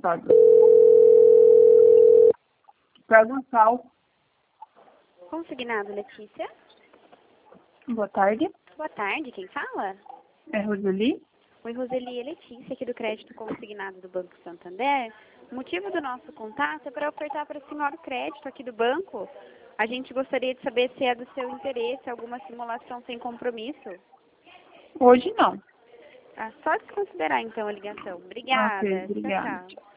passada. Pega um sal. Consignado, Letícia. Boa tarde. Boa tarde, quem fala? É Roseli. Oi, Roseli, é Letícia, aqui do Crédito Consignado do Banco Santander. O motivo do nosso contato é para ofertar para a senhora o crédito aqui do banco. A gente gostaria de saber se é do seu interesse alguma simulação sem compromisso. Hoje não. Ah, só desconsiderar então a ligação. Obrigada. Ok, Tchau, obrigada. tchau.